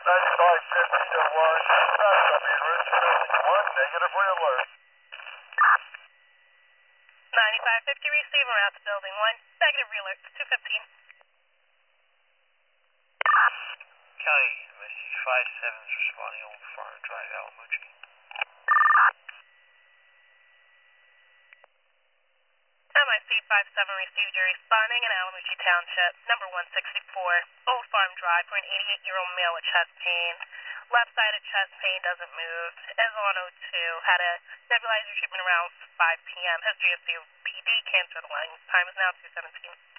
9550 to 1, copy Ridge Building 1, negative re-alert. 9550, receive around to Building 1, negative re-alert, 215. County, Missy 57 is responding on Farm Drive, Alamuji. MIC 57 received your responding in Alamuji Township, number 164, Old Farm Drive, for an 88-year-old male with chest pain. Left side of chest pain doesn't move. Is on O2. Had a nebulizer treatment around 5 p.m. History of COPD, cancer of the lungs. Time is now 2:17.